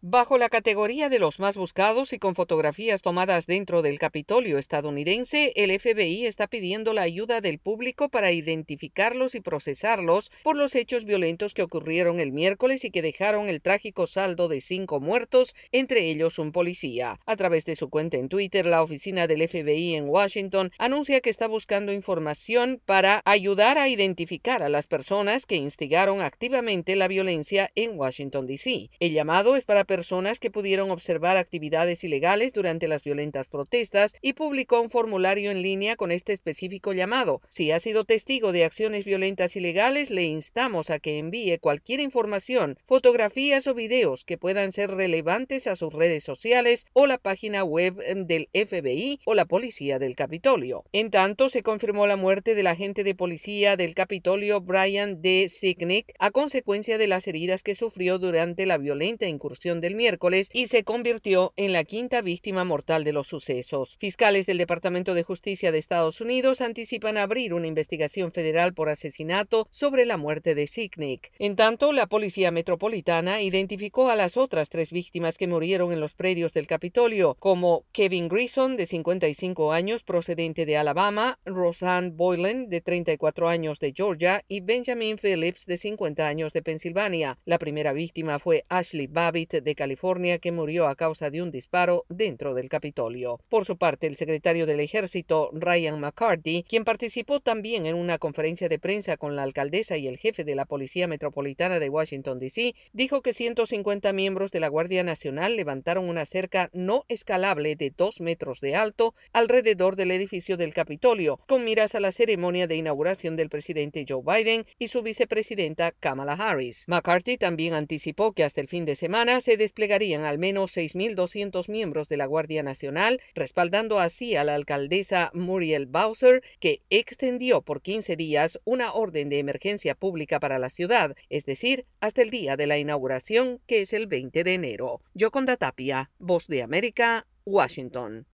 Bajo la categoría de los más buscados y con fotografías tomadas dentro del Capitolio estadounidense, el FBI está pidiendo la ayuda del público para identificarlos y procesarlos por los hechos violentos que ocurrieron el miércoles y que dejaron el trágico saldo de 5 muertos, entre ellos un policía. A través de su cuenta en Twitter, la oficina del FBI en Washington anuncia que está buscando información para ayudar a identificar a las personas que instigaron activamente la violencia en Washington, D.C. El llamado es para personas que pudieron observar actividades ilegales durante las violentas protestas y publicó un formulario en línea con este específico llamado. Si ha sido testigo de acciones violentas ilegales, le instamos a que envíe cualquier información, fotografías o videos que puedan ser relevantes a sus redes sociales o la página web del FBI o la policía del Capitolio. En tanto, se confirmó la muerte del agente de policía del Capitolio Brian D. Sicknick a consecuencia de las heridas que sufrió durante la violenta incursión del miércoles y se convirtió en la 5ª víctima mortal de los sucesos. Fiscales del Departamento de Justicia de Estados Unidos anticipan abrir una investigación federal por asesinato sobre la muerte de Sicknick. En tanto, la Policía Metropolitana identificó a las otras 3 víctimas que murieron en los predios del Capitolio, como Kevin Grison, de 55 años, procedente de Alabama, Roseanne Boylan, de 34 años, de Georgia, y Benjamin Phillips, de 50 años, de Pensilvania. La primera víctima fue Ashley Babbitt, de California, que murió a causa de un disparo dentro del Capitolio. Por su parte, el secretario del Ejército, Ryan McCarthy, quien participó también en una conferencia de prensa con la alcaldesa y el jefe de la Policía Metropolitana de Washington, D.C., dijo que 150 miembros de la Guardia Nacional levantaron una cerca no escalable de 2 metros de alto alrededor del edificio del Capitolio, con miras a la ceremonia de inauguración del presidente Joe Biden y su vicepresidenta Kamala Harris. McCarthy también anticipó que hasta el fin de semana se desplegarían al menos 6.200 miembros de la Guardia Nacional, respaldando así a la alcaldesa Muriel Bowser, que extendió por 15 días una orden de emergencia pública para la ciudad, es decir, hasta el día de la inauguración, que es el 20 de enero. Yoconda Tapia, Voz de América, Washington.